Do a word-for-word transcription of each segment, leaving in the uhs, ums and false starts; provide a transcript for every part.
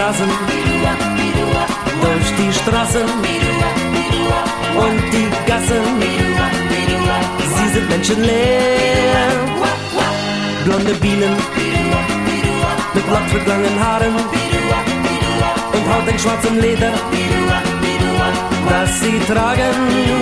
rasen durch die Straßen und die Gassen. Sie sind menschenleer, blonde Bienen mit lockig langen Haaren und Haut in schwarzem Leder, das sie tragen.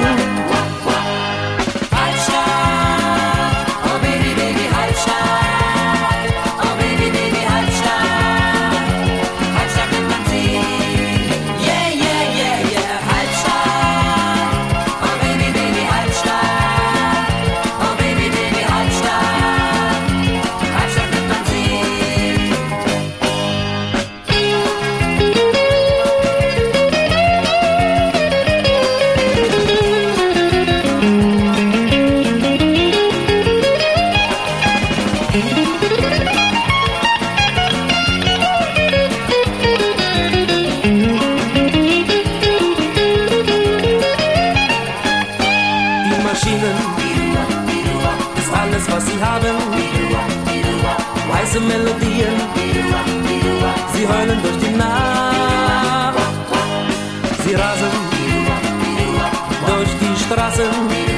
Ist alles, was sie haben. Weiße Melodien, sie heulen durch die Nacht. Sie rasen durch die Straßen